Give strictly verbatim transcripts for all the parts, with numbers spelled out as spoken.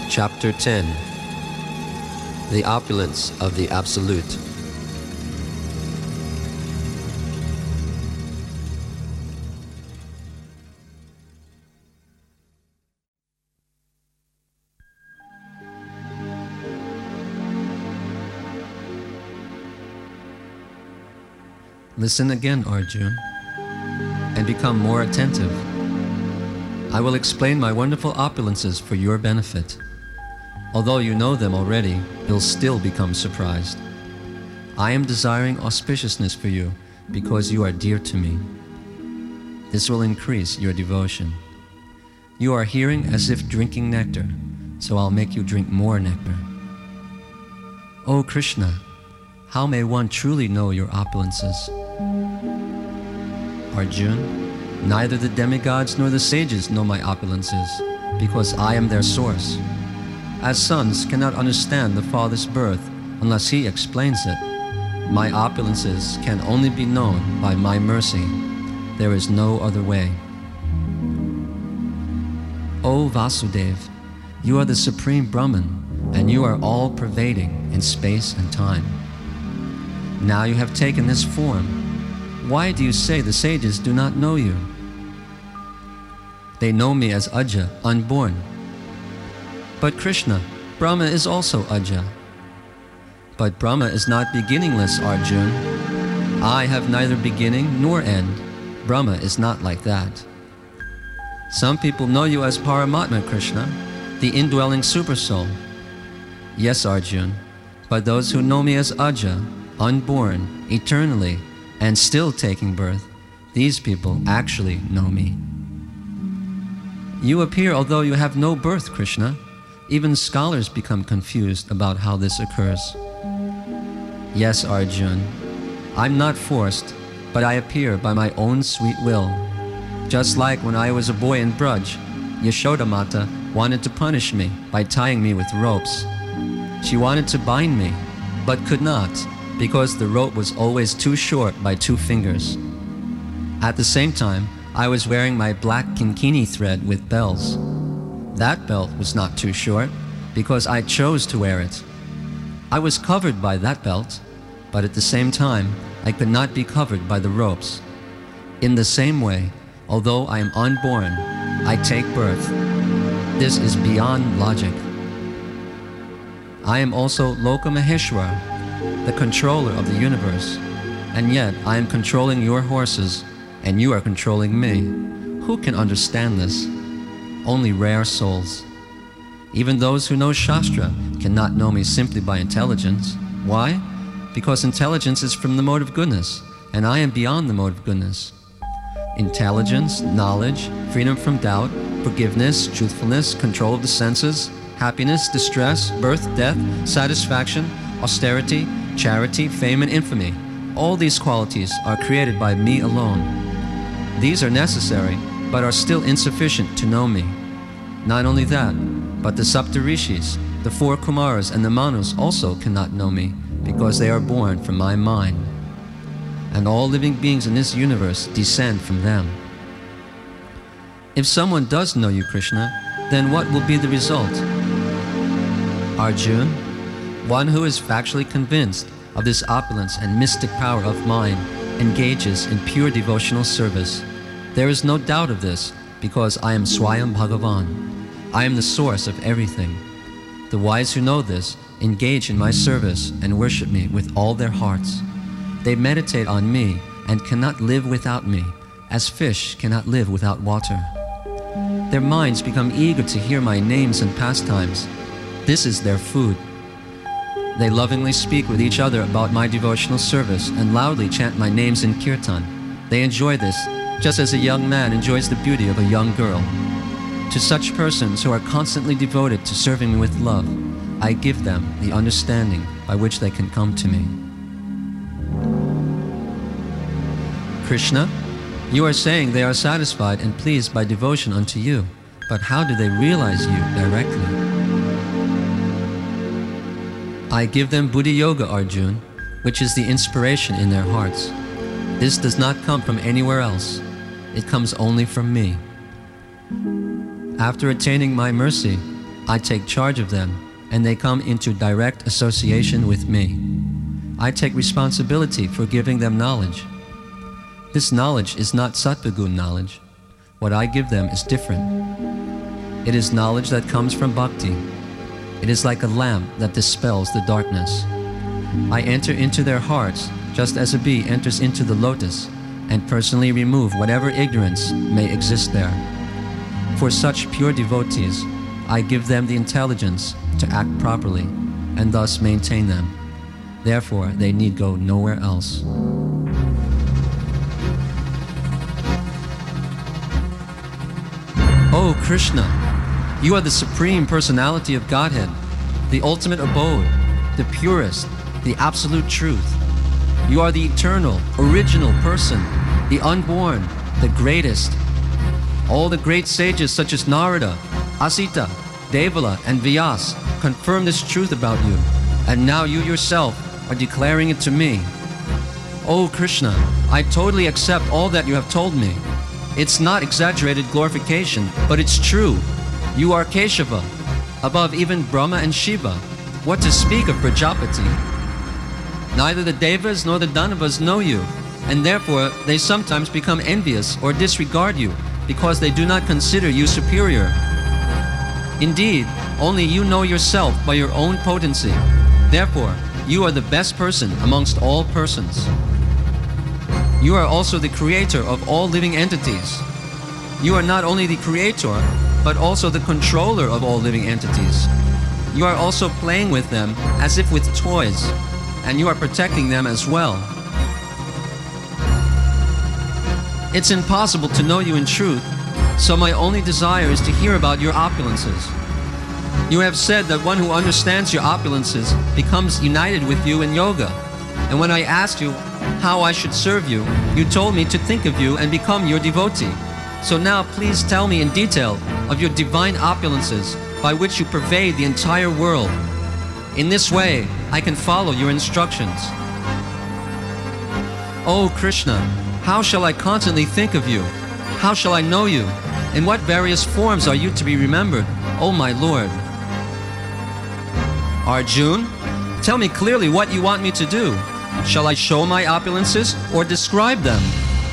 Chapter ten. The Opulence of the Absolute. Listen again, Arjun, and become more attentive. I will explain my wonderful opulences for your benefit. Although you know them already, you'll still become surprised. I am desiring auspiciousness for you because you are dear to me. This will increase your devotion. You are hearing as if drinking nectar, so I'll make you drink more nectar. O Krishna, how may one truly know your opulences? Arjun, neither the demigods nor the sages know my opulences, because I am their source. As sons cannot understand the father's birth unless he explains it, my opulences can only be known by my mercy. There is no other way. O Vasudev, you are the supreme Brahman, and you are all-pervading in space and time. Now you have taken this form. Why do you say the sages do not know you? They know me as Aja, unborn. But Krishna, Brahma is also Aja. But Brahma is not beginningless, Arjun. I have neither beginning nor end. Brahma is not like that. Some people know you as Paramatma Krishna, the indwelling Supersoul. Yes, Arjun, but those who know me as Aja, unborn, eternally, and still taking birth, these people actually know me. You appear although you have no birth, Krishna. Even scholars become confused about how this occurs. Yes, Arjun, I'm not forced, but I appear by my own sweet will. Just like when I was a boy in Braj, Yashoda Mata wanted to punish me by tying me with ropes. She wanted to bind me, but could not, because the rope was always too short by two fingers. At the same time, I was wearing my black kinkini thread with bells. That belt was not too short, because I chose to wear it. I was covered by that belt, but at the same time, I could not be covered by the ropes. In the same way, although I am unborn, I take birth. This is beyond logic. I am also Loka Maheshwara, the controller of the universe, and yet I am controlling your horses, and you are controlling me. Who can understand this? Only rare souls. Even those who know Shastra cannot know me simply by intelligence. Why? Because intelligence is from the mode of goodness, and I am beyond the mode of goodness. Intelligence, knowledge, freedom from doubt, forgiveness, truthfulness, control of the senses, happiness, distress, birth, death, satisfaction, austerity, charity, fame, and infamy. All these qualities are created by me alone. These are necessary, but are still insufficient to know me. Not only that, but the Saptarishis, the four Kumaras, and the Manus also cannot know me, because they are born from my mind. And all living beings in this universe descend from them. If someone does know you, Krishna, then what will be the result? Arjun, one who is factually convinced of this opulence and mystic power of mine engages in pure devotional service. There is no doubt of this, because I am Swayam Bhagavan. I am the source of everything. The wise who know this engage in my service and worship me with all their hearts. They meditate on me and cannot live without me, as fish cannot live without water. Their minds become eager to hear my names and pastimes. This is their food. They lovingly speak with each other about my devotional service and loudly chant my names in kirtan. They enjoy this, just as a young man enjoys the beauty of a young girl. To such persons who are constantly devoted to serving me with love, I give them the understanding by which they can come to me. Krishna, you are saying they are satisfied and pleased by devotion unto you, but how do they realize you directly? I give them Buddhi Yoga, Arjun, which is the inspiration in their hearts. This does not come from anywhere else. It comes only from me. After attaining my mercy, I take charge of them, and they come into direct association with me. I take responsibility for giving them knowledge. This knowledge is not Sattva-gun knowledge. What I give them is different. It is knowledge that comes from bhakti. It is like a lamp that dispels the darkness. I enter into their hearts just as a bee enters into the lotus and personally remove whatever ignorance may exist there. For such pure devotees, I give them the intelligence to act properly and thus maintain them. Therefore, they need go nowhere else. Oh Krishna, you are the Supreme Personality of Godhead, the ultimate abode, the purest, the absolute truth. You are the eternal, original person, the unborn, the greatest. All the great sages such as Narada, Asita, Devala, and Vyas confirm this truth about you, and now you yourself are declaring it to me. Oh Krishna, I totally accept all that you have told me. It's not exaggerated glorification, but it's true. You are Keshava, above even Brahma and Shiva. What to speak of Prajapati? Neither the Devas nor the Danavas know you, and therefore they sometimes become envious or disregard you because they do not consider you superior. Indeed, only you know yourself by your own potency. Therefore, you are the best person amongst all persons. You are also the creator of all living entities. You are not only the creator, but also the controller of all living entities. You are also playing with them as if with toys, and you are protecting them as well. It's impossible to know you in truth, so my only desire is to hear about your opulences. You have said that one who understands your opulences becomes united with you in yoga. And when I asked you how I should serve you, you told me to think of you and become your devotee. So now please tell me in detail of your divine opulences by which you pervade the entire world. In this way, I can follow your instructions. Oh Krishna, how shall I constantly think of you? How shall I know you? In what various forms are you to be remembered, O my Lord? Arjun, tell me clearly what you want me to do. Shall I show my opulences or describe them?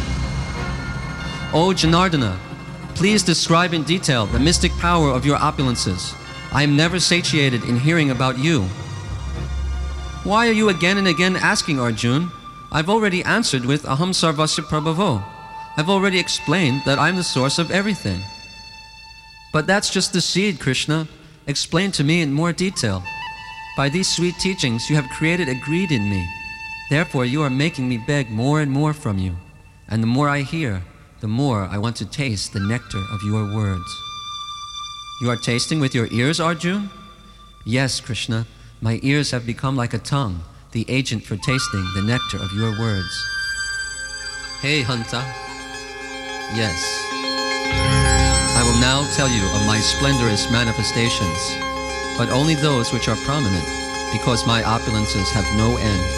O Janardana, please describe in detail the mystic power of your opulences. I am never satiated in hearing about you. Why are you again and again asking, Arjun? I've already answered with Aham Sarvasya Prabhavo. I've already explained that I'm the source of everything. But that's just the seed, Krishna. Explain to me in more detail. By these sweet teachings, you have created a greed in me. Therefore, you are making me beg more and more from you. And the more I hear, the more I want to taste the nectar of your words. You are tasting with your ears, Arjun? Yes, Krishna. My ears have become like a tongue, the agent for tasting the nectar of your words. Hey, Hanta. Yes. I will now tell you of my splendorous manifestations, but only those which are prominent, because my opulences have no end.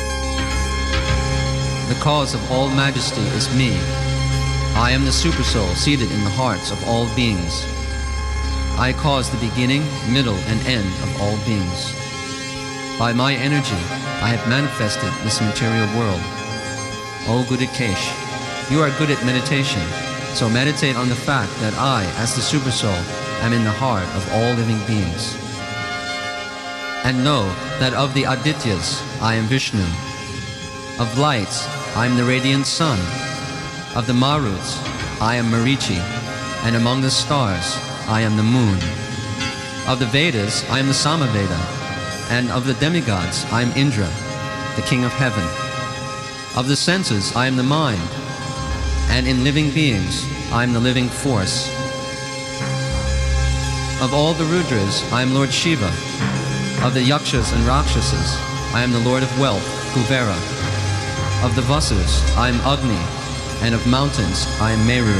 The cause of all majesty is me. I am the Supersoul seated in the hearts of all beings. I cause the beginning, middle, and end of all beings. By my energy, I have manifested this material world. O Gudikesh, you are good at meditation, so meditate on the fact that I, as the Supersoul, am in the heart of all living beings. And know that of the Adityas, I am Vishnu. Of lights, I am the radiant sun. Of the Maruts, I am Marichi. And among the stars, I am the moon. Of the Vedas, I am the Samaveda. And of the demigods, I am Indra, the king of heaven. Of the senses, I am the mind. And in living beings, I am the living force. Of all the Rudras, I am Lord Shiva. Of the Yakshas and Rakshasas, I am the Lord of Wealth, Kuvera. Of the Vasas, I am Agni. And of mountains, I am Meru.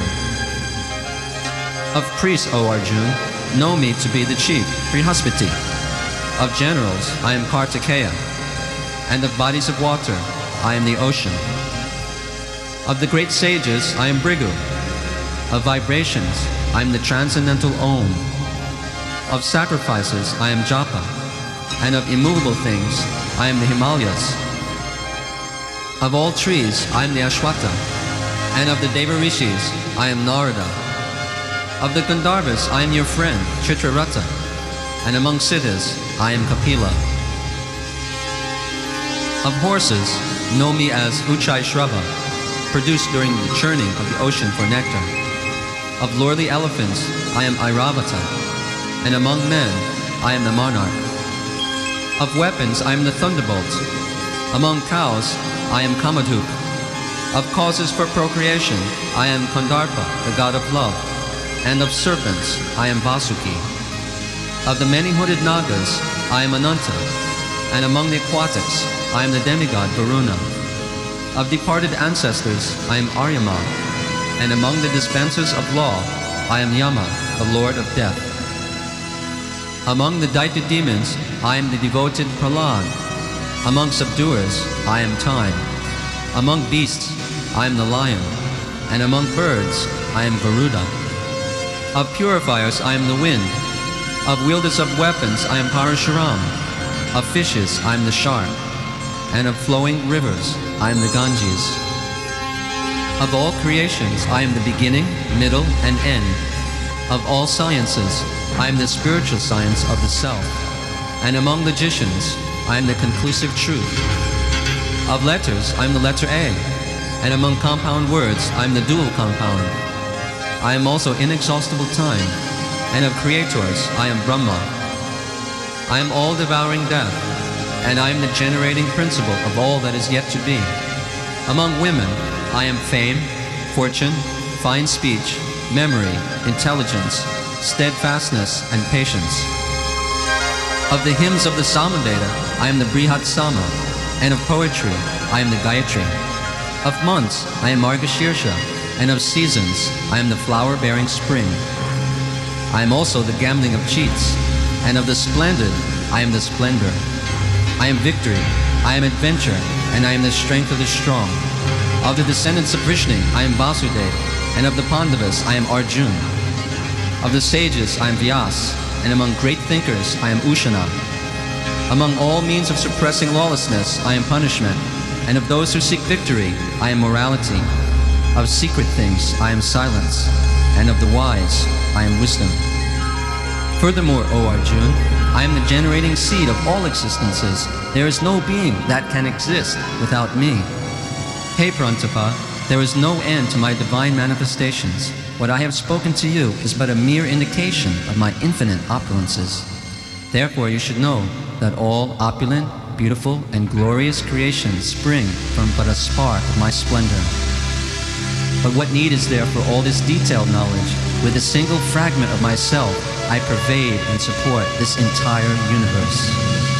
Of priests, O Arjun, know me to be the chief, Brihaspati. Of generals, I am Kartikeya. And of bodies of water, I am the ocean. Of the great sages, I am Bhrigu. Of vibrations, I am the transcendental Om. Of sacrifices I am Japa, and of immovable things I am the Himalayas. Of all trees I am the Ashwata, and of the Devarishis I am Narada. Of the Gandharvas I am your friend, Chitrarata, and among Siddhas I am Kapila. Of horses, know me as Uchai Shrava, produced during the churning of the ocean for nectar. Of lordly elephants I am Airavata, and among men I am the monarch. Of weapons I am the thunderbolt. Among cows I am Kamadhuk. Of causes for procreation I am Kandarpa, the god of love. And of serpents I am Vasuki. Of the many-hooded Nagas I am Ananta, and among the aquatics I am the demigod Varuna. Of departed ancestors I am Aryama, and among the dispensers of law I am Yama, the lord of death. Among the Daitya demons I am the devoted Prahlad. Among subduers I am time. Among beasts I am the lion, and among birds I am Garuda. Of purifiers I am the wind. Of wielders of weapons I am Parashuram. Of fishes I am the shark. And of flowing rivers I am the Ganges. Of all creations I am the beginning, middle, and end. Of all sciences I am the spiritual science of the self. And among logicians I am the conclusive truth. Of letters I am the letter A. And among compound words I am the dual compound. I am also inexhaustible time, and of creators I am Brahma. I am all-devouring death, and I am the generating principle of all that is yet to be. Among women I am fame, fortune, fine speech, memory, intelligence, steadfastness, and patience. Of the hymns of the Samaveda I am the Brihat Sama, and of poetry I am the Gayatri. Of months I am Margashirsha, and of seasons I am the flower-bearing spring. I am also the gambling of cheats, and of the splendid I am the splendor. I am victory, I am adventure, and I am the strength of the strong. Of the descendants of Vrishni I am Vasudeva, and of the Pandavas I am Arjun. Of the sages I am Vyas, and among great thinkers I am Ushana. Among all means of suppressing lawlessness I am punishment, and of those who seek victory I am morality. Of secret things I am silence, and of the wise I am wisdom. Furthermore, O Arjun, I am the generating seed of all existences. There is no being that can exist without me. Hey Parantapa, there is no end to my divine manifestations. What I have spoken to you is but a mere indication of my infinite opulences. Therefore you should know that all opulent, beautiful, and glorious creations spring from but a spark of my splendor. But what need is there for all this detailed knowledge? With a single fragment of myself, I pervade and support this entire universe.